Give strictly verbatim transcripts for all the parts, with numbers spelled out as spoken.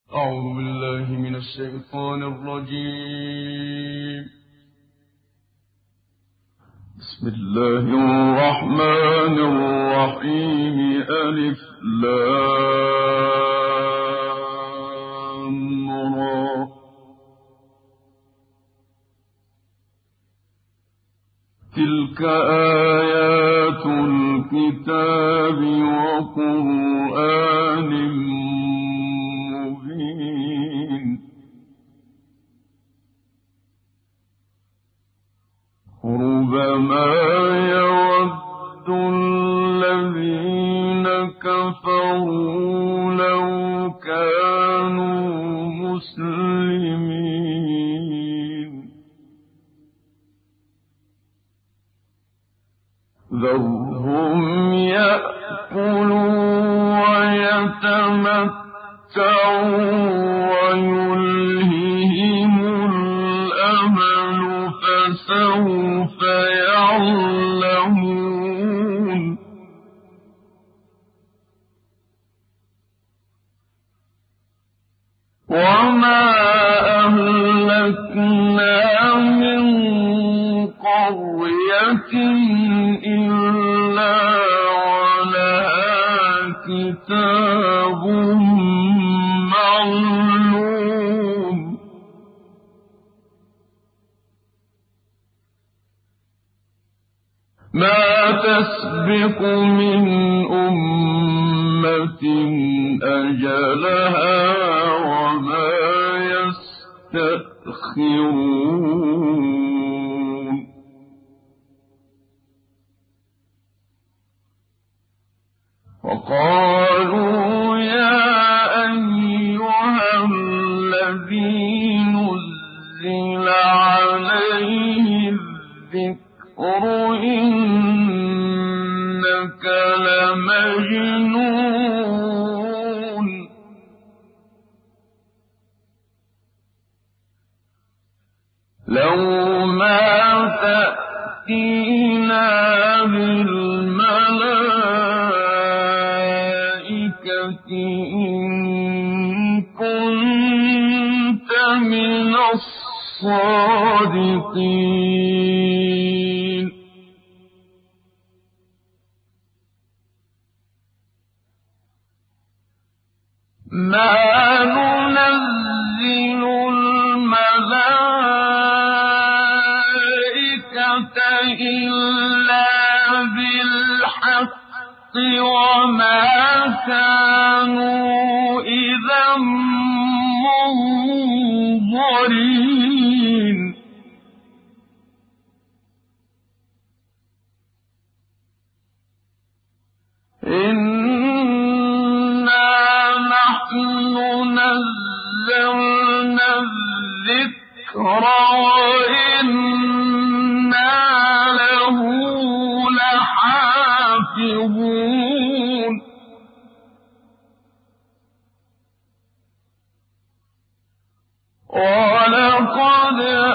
أعوذ بالله من الشيطان الرجيم. بسم الله الرحمن الرحيم. ألف لام را. تلك آيات الكتاب وقرآن مبين. ربما يود الذين كفروا لو كانوا مسلمين. ذرهم يأكلوا ويتمتعوا ويلههم الأمل فسوف يعلمون. وما أهلكنا من قرية إلا ولها كتاب معلوم. ما تسبق من أمة أجلها وما يستأخرون. وقالوا يا أيها الذي نزل عليه الذكر إنك لمجنون. لو ما تأتينا بالملائكة إن كنت من الصادقين. ما ننزل الملائكة إلا بالحق وما كانوا إذا منظرين. إنا نحن نزلنا الذكر وإنا له لحافظون. ولقد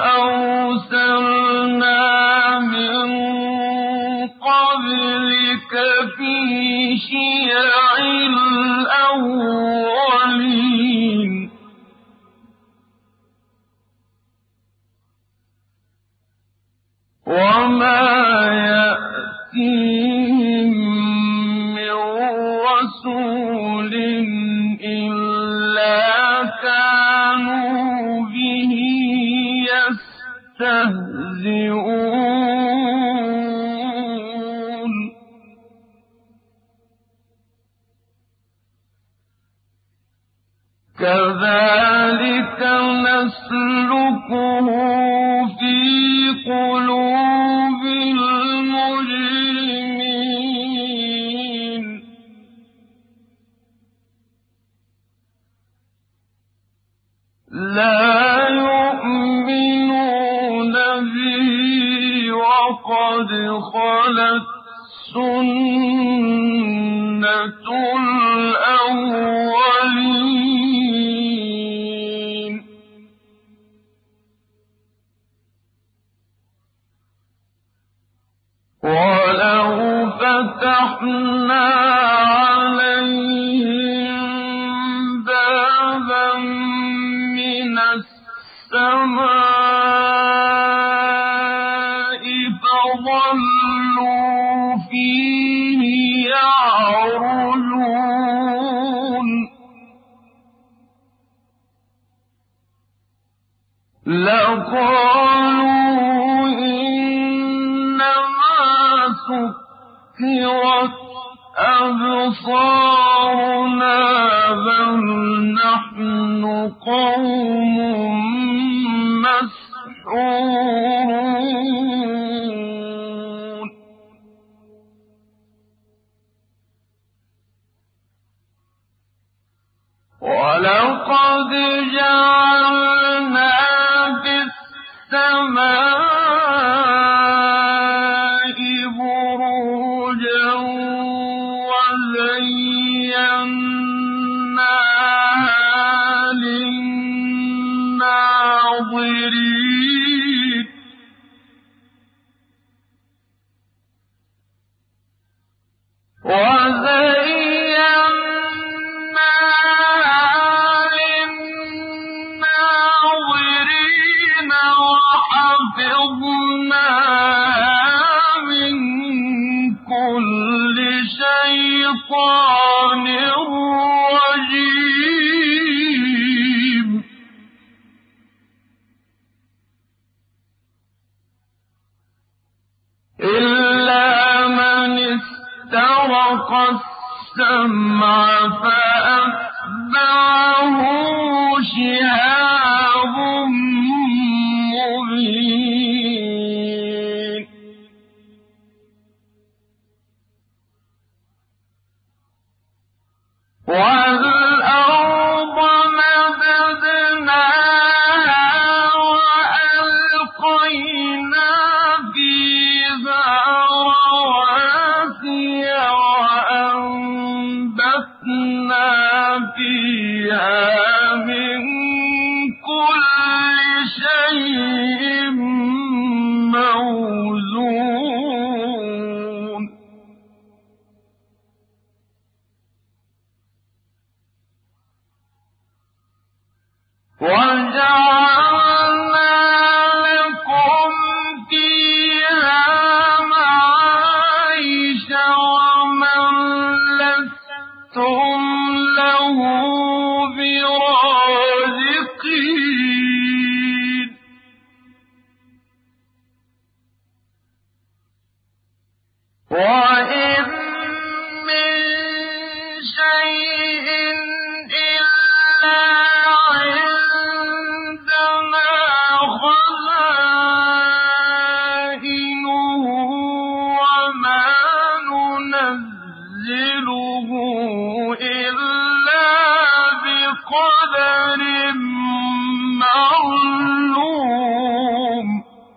أرسلنا من قبلك في شيع الأولين. وما يأتيهم من رسول إلا كانوا به يستهزئون. كذلك نسلكه في قلوب المجرمين. لا يؤمنون به وقد خلت سنة الأولين. ولو فتحنا عليهم بابا السَّمَاءِ فَظَلُّوا فِيهِ يَعْرُجُونَ لَقَالُوا إِنَّمَا سُكِّرَتْ أَبْصَارُنَا بَلْ نَحْنُ قَوْمٌ مَّسْحُورُونَ وَلَقَدْ جَعَلْنَا فِي السَّمَاءِ بُرُوجًا وَزَيَّنَّاهَا لِلنَّاظِرِينَ وَحَفِظْنَاهَا مِن كُلِّ شَيْطَانٍ رَّجِيمٍ إِلَّا مَنِ اسْتَرَقَ السَّمْعَ فَأَتْبَعَهُ شِهَابٌ مُّبِينٌ وَالْأَرْضَ مَدَدْنَاهَا وَأَلْقَيْنَا فِيهَا رَوَاسِيَ وَأَنبَتْنَا فِيهَا مِن كُلِّ شَيْءٍ مَّوْزُونٍ وَجَعَلْنَا لَكُمْ فِيهَا مَعَايِشَ وَمَن لَّسْتُمْ لَهُ بِرَازِقِينَ وَإِن مِّن شَيْءٍ إِلَّا عِندَنَا خَزَائِنُهُ وَمَا نُنَزِّلُهُ إِلَّا بِقَدَرٍ مَّعْلُومٍ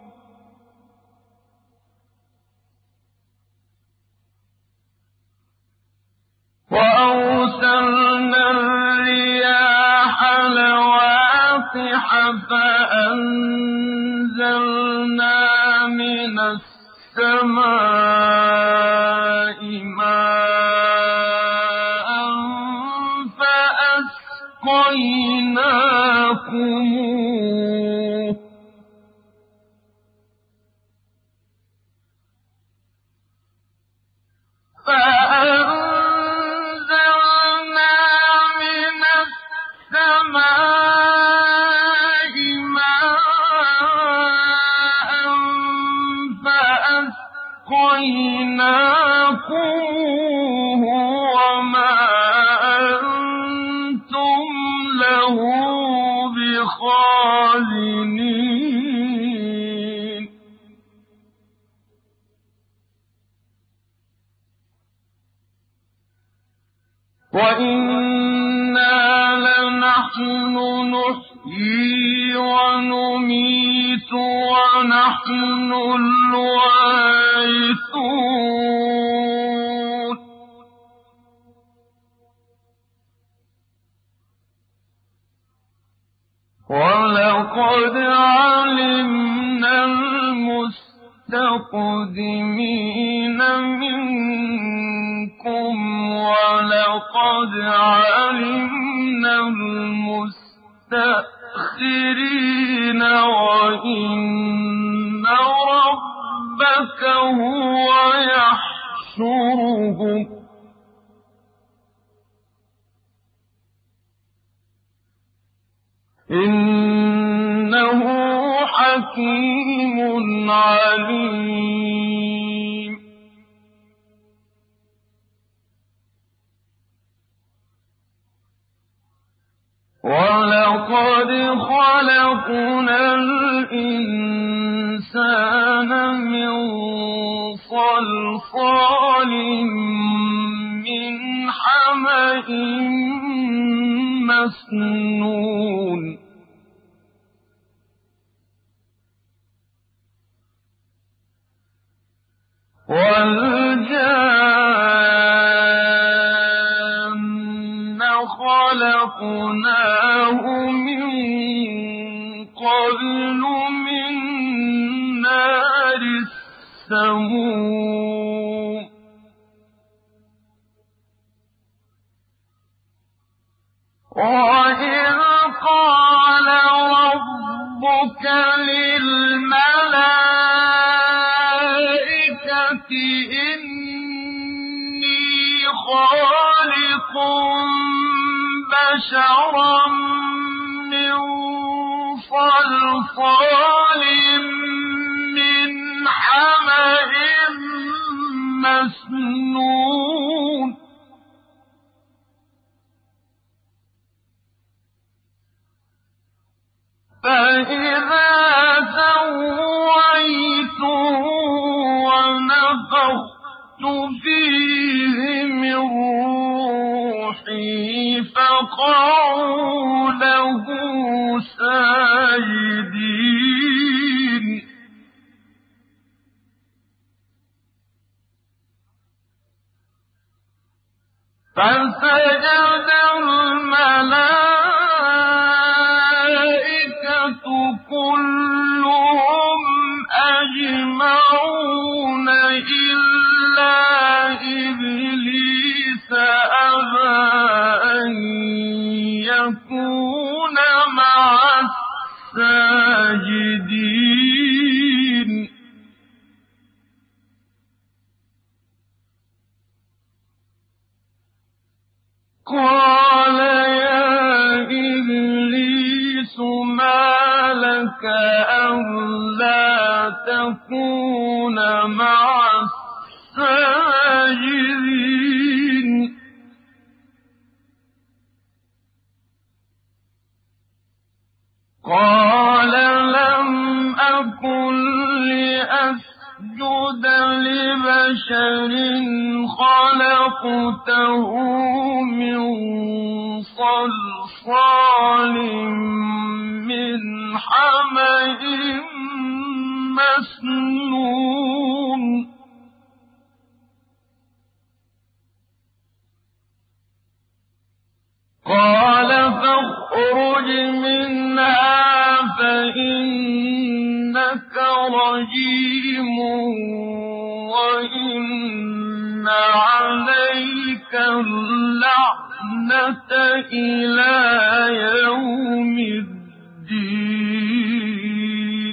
وَأَرْسَلْنَا الرِّيَاحَ لَوَاقِحَ فَأَنزَلْنَا مِنَ السَّمَاءِ مَاءً فَأَسْقَيْنَاكُمُوهُ فَأَنزَلْنَا مِنَ السَّمَاءِ مَاءً فَأَسْقَيْنَاكُمُوهُ وَمَا أَنتُمْ لَهُ بِخَازِنِينَ وَإِنَّا لَنَحْنُ نُحْيِي وَنُمِيتُ وَنَحْنُ الْوَارِثُونَ وَلَقَدْ عَلِمْنَا الْمُسْتَقْدِمِينَ مِنكُمْ وَلَقَدْ عَلِمْنَا الْمُسْتَأْخِرِينَ المستسخرين وإن ربك هو يحشرهم إنه حكيم عليم ولقد خلقنا الإنسان من صلصال من حمإ مسنون والجان خلقناه من قبل من نار السموم وإذ قال ربك للملائكة إني خالق بشرا من صلصال من حمإ مسنون فإذا سويته ونفخت فيه من روحي فقعوا له ساجدين فسجد الملائكة كلهم أجمعون إلا إبليس أبى أن يكون مع الساجدين قال يا إبليس ما لك ألا تكون مع الساجدين قال لم أكن لأسجد لبشر خلقته من صلصال من حمإ مسنون قال فاخرج منها فإنك رجيم وإن عليك اللعنة إلى يوم الدين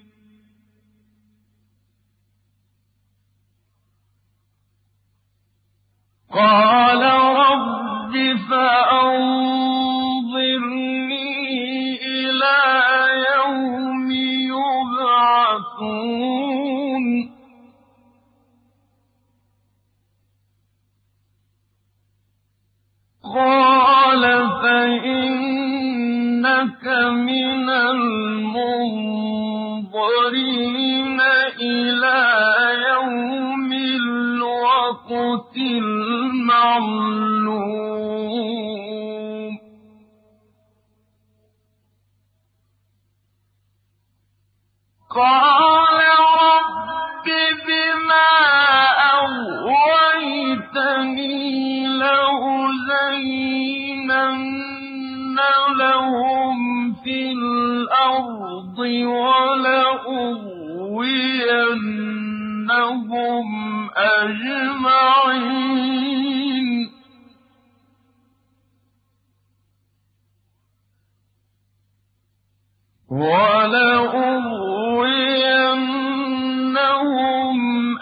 قال رب فأنظرني إلى يوم يبعثون قال فإنك من المنظرين إلى يوم الوقت المعلوم قال رب بما أغويتني لأزينن لهم في الأرض ولأغوينهم أجمعين وَلَأُغْوِيَنَّهُمْ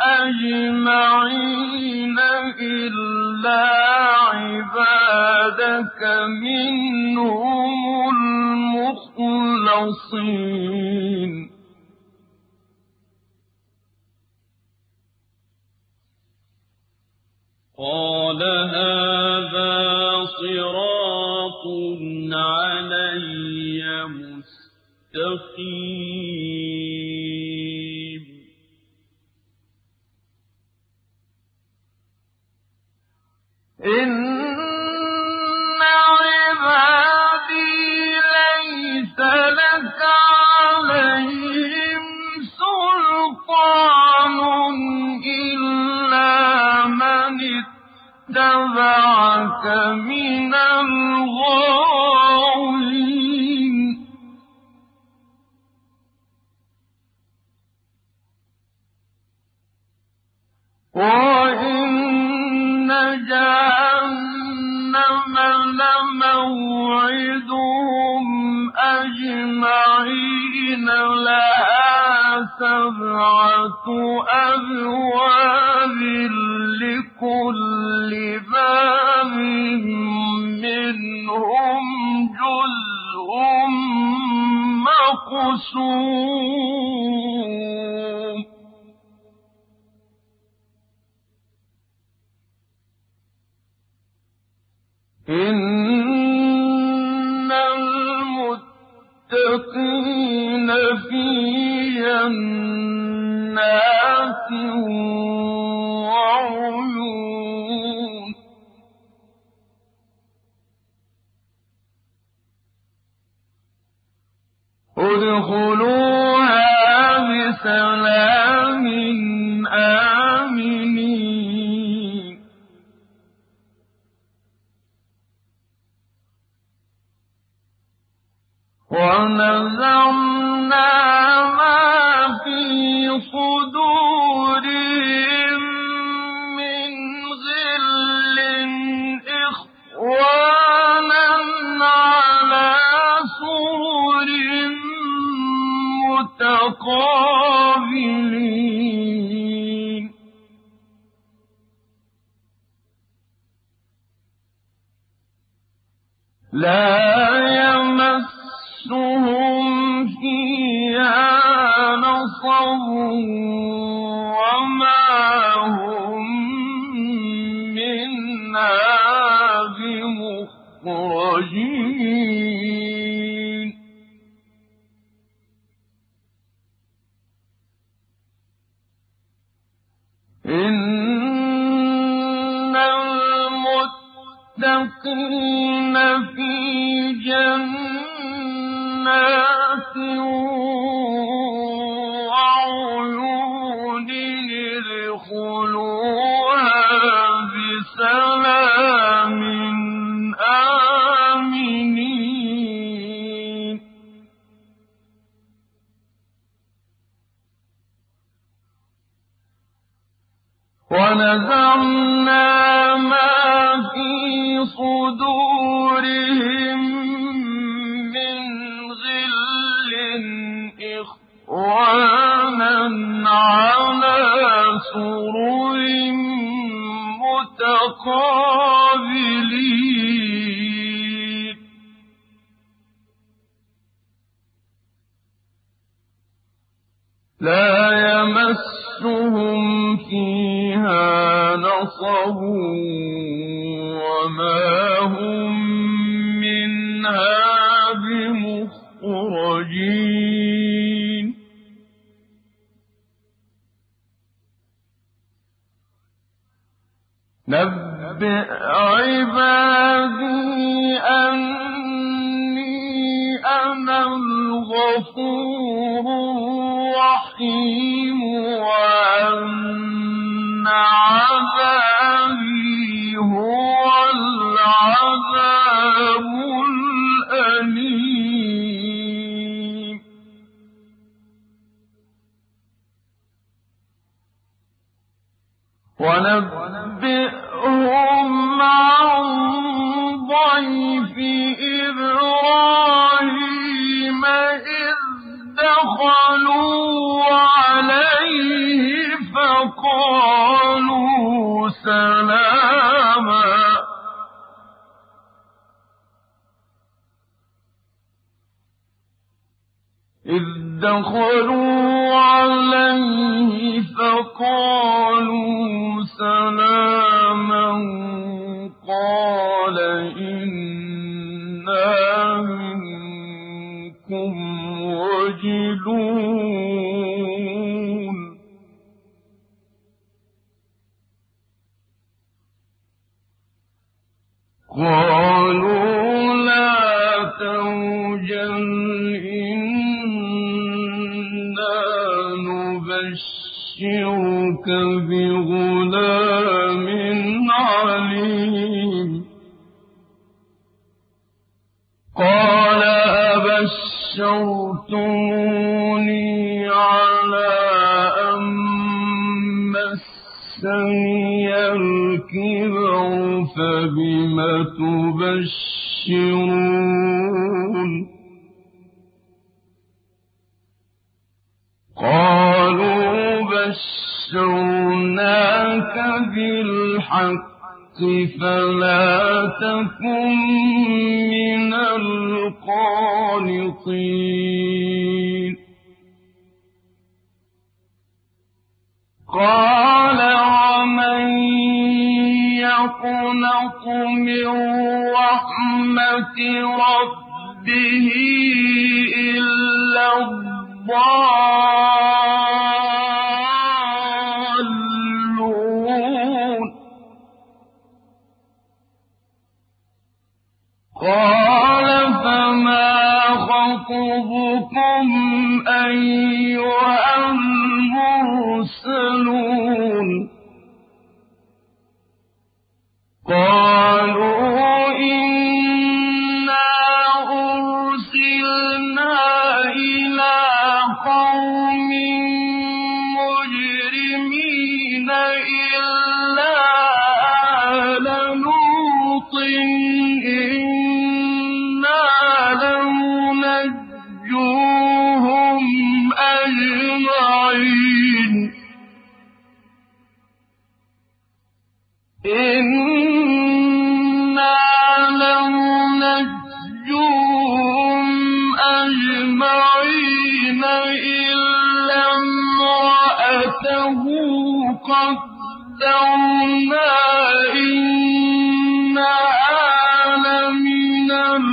أَجْمَعِينَ إِلَّا عِبَادَكَ مِنْهُمُ الْمُخْلَصِينَ قَالَ هَٰذَا صِرَاطٌ عَلَيَّ مُسْتَقِيمٌ إِنَّ عِبَادِي لَيْسَ لَكَ عَلَيْهِمْ سُلْطَانٌ إِلَّا مَنِ اتَّبَعَكَ مِنَ الْغَاوِينَ وَإِنَّ جَهَنَّمَ لَمَوْعِدُهُمْ أَجْمَعِينَ لَهَا سَبْعَةُ أَبْوَابٍ لِّكُلِّ بَابٍ مِّنْهُمْ جُزْءٌ مَّقْسُومٌ إِنَّ الْمُتَّقِينَ فِي جَنَّاتٍ وَعُيُونٍ ادْخُلُوهَا بِسَلَامٍ آمِنِينَ وَنَزَعْنَا مَا فِي صُدُورِهِم مِّنْ غِلٍّ إِخْوَانًا عَلَىٰ سُرُرٍ مُّتَقَابِلِينَ لَا يَمَسُّهُمْ فِيهَا نَصَبٌ وَمَا هُم مِّنْهَا بِمُخْرَجِينَ إِنَّ الْمُتَّقِينَ فِي جَنَّاتٍ وَعُيُونٍ ادْخُلُوهَا بِسَلَامٍ آمِنِينَ وَنَزَعْنَا مَا فِي صُدُورِهِم مِّنْ غِلٍّ إِخْوَانًا عَلَىٰ سُرُرٍ مُّتَقَابِلِينَ لَا يَمَسُّهُمْ فِيهَا نَصَبٌ وَمَا هُم مِّنْهَا بِمُخْرَجِينَ نَبِّئْ عِبَادِي أَنِّي أَنَا الْغَفُورُ الرَّحِيمُ وَأَنَّ عَذَابِي هُوَ الْعَذَابُ الْأَلِيمُ وَنَبِّئْهُمْ عَن ضَيْفِ إِبْرَاهِيمَ إِذْ إذ دخلوا عليه فقالوا سلاما قال إنا منكم وجلون قالوا لا توجل إنا نبشرك بغلام عليم قال أبشرتموني على أن مسني الكبر فبم تبشرون قالوا بشرناك بالحق فلا تكن من القانطين قال ومن يقنط من رحمة ربه إلا الضالون قال فما خطبكم أيها المرسلون قالوا إنا أرسلنا إلى قوم مجرمين إلا آل لوط إنا لمنجوهم أجمعين إنا لمنجوهم أجمعين إلا امرأته قدرنا إنها لمن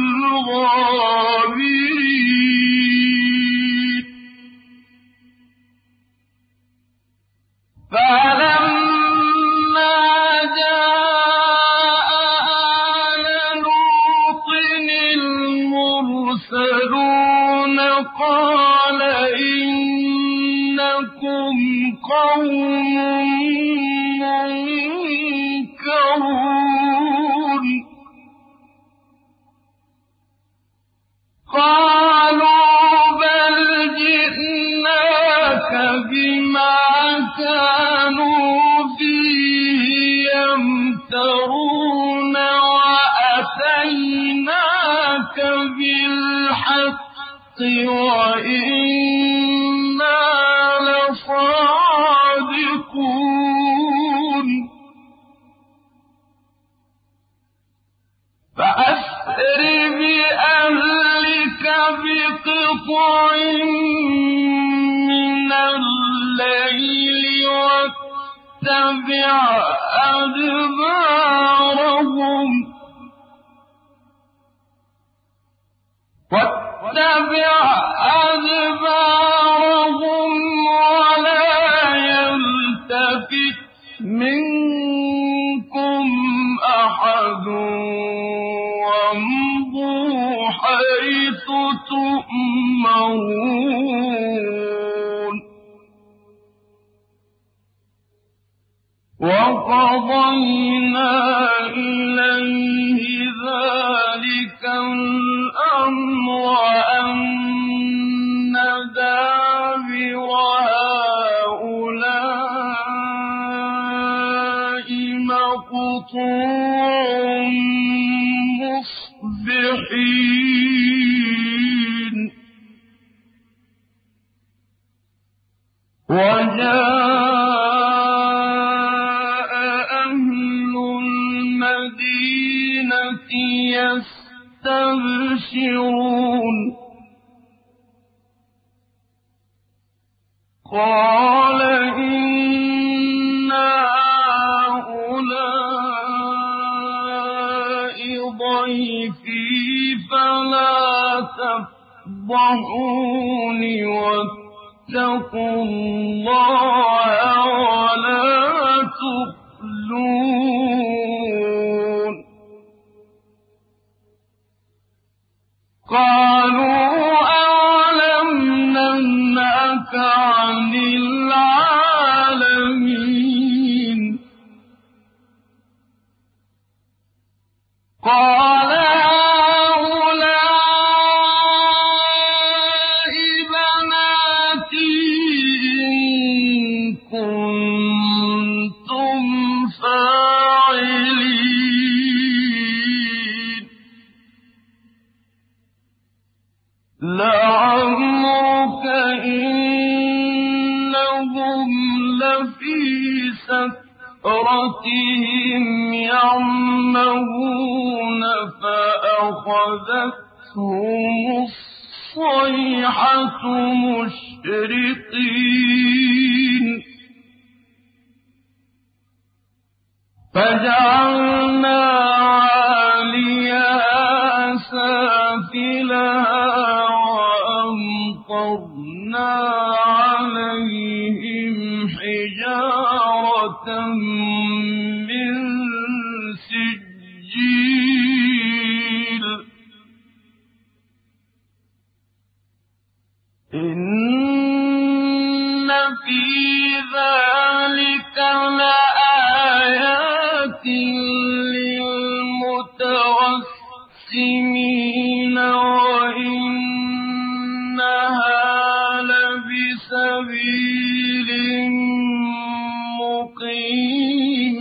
الغابرين فلما جاء آل لوط المرسلون قال إنكم قوم منكرون قالوا بل جئناك بما كانوا فيه يمترون وأتيناك بالحق وإنا لصادقون فأسر بأهلك بقطع من الليل واتبع أدبارهم واتبع أدبارهم ولا يلتفت منكم أحد وامضوا حيث تؤمرون وقضينا إليه ذلك الأمر أن دابر هؤلاء مقطوع مصبحين وجاء أهل المدينة يستبشرون قال إن هؤلاء ضيفي فلا تفضحوني واتقوا الله ولا تخزون. قالوا أولم ننهك عن العالمين. قال هؤلاء بناتي إن كنتم فاعلين. لعمرك إنهم لفي سكرتهم يعمهون فأخذتهم الصيحة مشرقين فجعلنا عاليها سافلها وأمطرنا عليهم حجارة من سجيل. إن في ذلك لآيات للمتوسمين وإنها لبسبيل مقيم.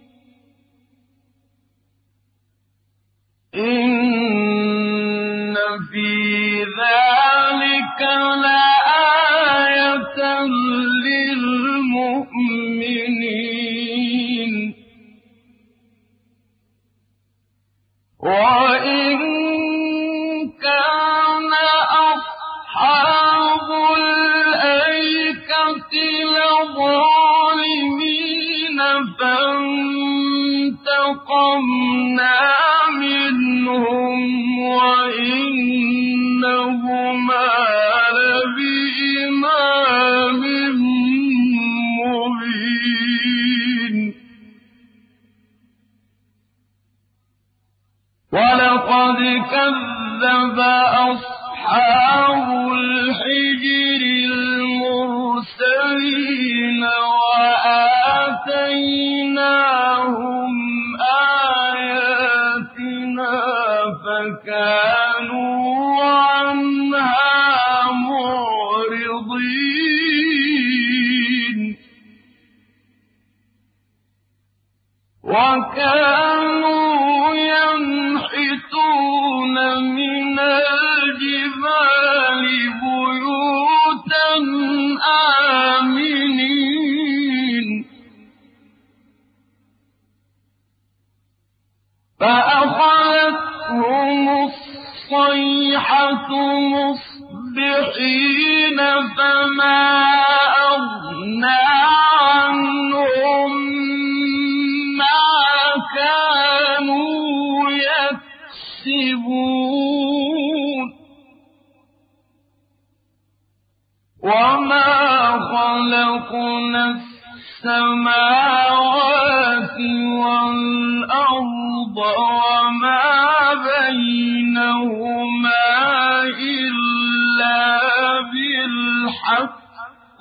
إن في ذلك لآية للمؤمنين. وإن كان أصحاب الأيكة لظالمين فانتقمنا منهم وإنهما لبإمام مبين. ولقد كذب أصحاب الحجر المرسلين وآتيناهم آياتنا فكانوا عنها معرضين. وكانوا ينحتون من الجبال بيوتا آمنين فأخذتهم الصيحة مصبحين فما أغنى عنهم ما كانوا يكسبون. وما خلقنا السماوات والأرض وما بينهما إلا بالحق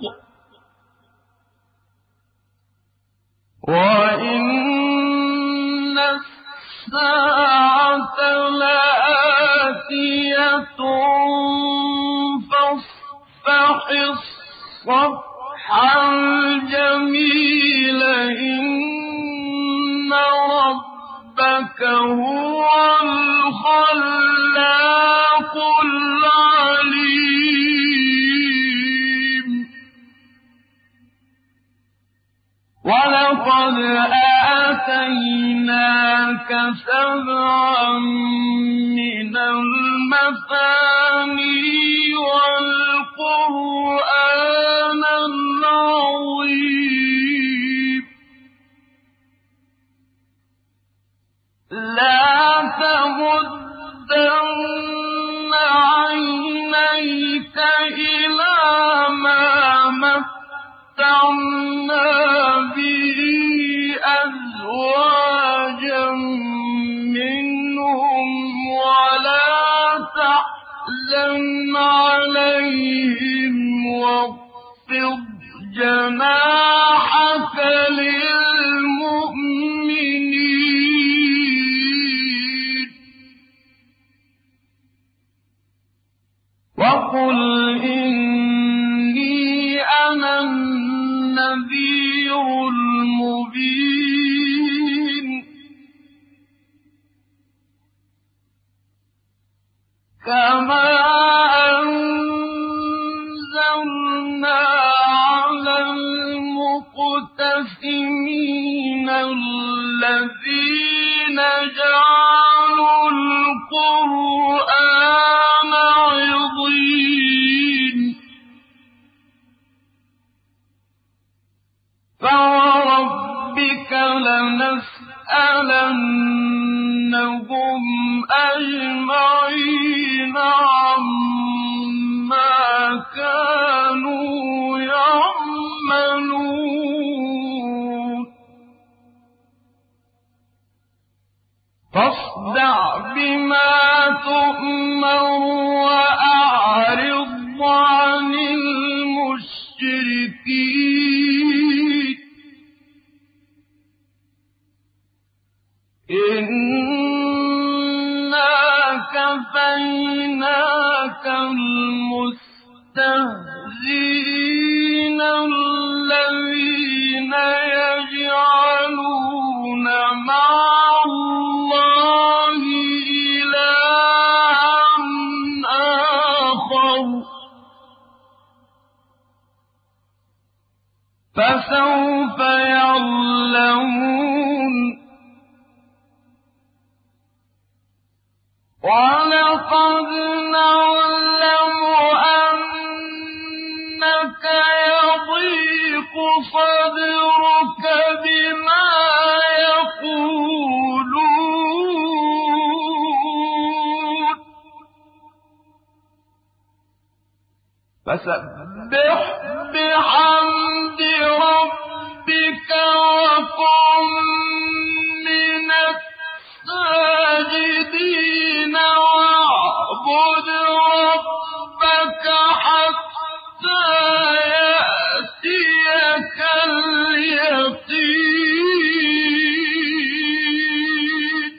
وإن الساعة لآتية فاصفح الصفح الجميل إن ربك هو الخلاق العليم. ولقد آتيناك سبعا من المثاني والقرآن وَمَتَّعْنَا بِهِ أَزْوَاجًا مِّنْهُمْ وَلَا تَحْزَنْ عَلَيْهِمْ وَاخْفِضْ جَنَاحَكَ لِلْمُؤْمِنِينَ وَقُلْ إِنِّي أَنَا النَّذِيرُ الْمُبِينُ كَمَا أَنزَلْنَا عَلَى الْمُقْتَسِمِينَ الَّذِينَ جَعَلُوا الْقُرْآنَ عِضِينَ فَوَرَبِّكَ لَنَسْأَلَنَّهُمْ أَجْمَعِينَ عَمَّا كَانُوا يَعْمَلُونَ فَاصْدَعْ بِمَا تُؤْمَرُ وَأَعْرِضْ عَنِ الْمُشْرِكِينَ إِنَّا كَفَيْنَاكَ الْمُسْتَهْزِئِينَ الَّذِينَ يَجْعَلُونَ مَعَ اللَّهِ إِلَٰهًا آخَرَ فَسَوْفَ يَعْلَمُونَ وَلَقَدْ نَعْلَمُ أَنَّكَ يَضِيقُ صَدْرُكَ بِمَا يَقُولُونَ فَسَبِّحْ بِحَمْدِ رَبِّكَ وَكُن مِّنَ السَّاجِدِينَ وَاعْبُدْ رَبَّكَ حَتَّىٰ يَأْتِيَكَ الْيَقِينُ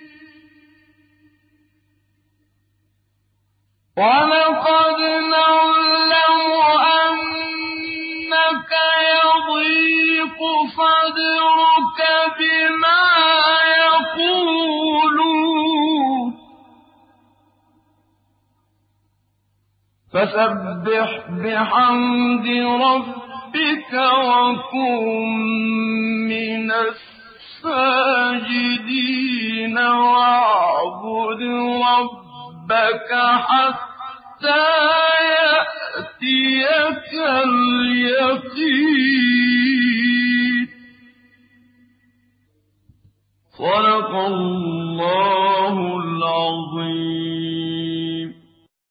وَلَقَدْ نَعْلَمُ أَنَّكَ يَضِيقُ صَدْرُكَ بِمَا يَقُولُونَ فَسَبِّحْ بِحَمْدِ رَبِّكَ وَكُن مِّنَ السَّاجِدِينَ وَاعْبُدْ رَبَّكَ حَتَّىٰ يَأْتِيَكَ الْيَقِينُ صدق الله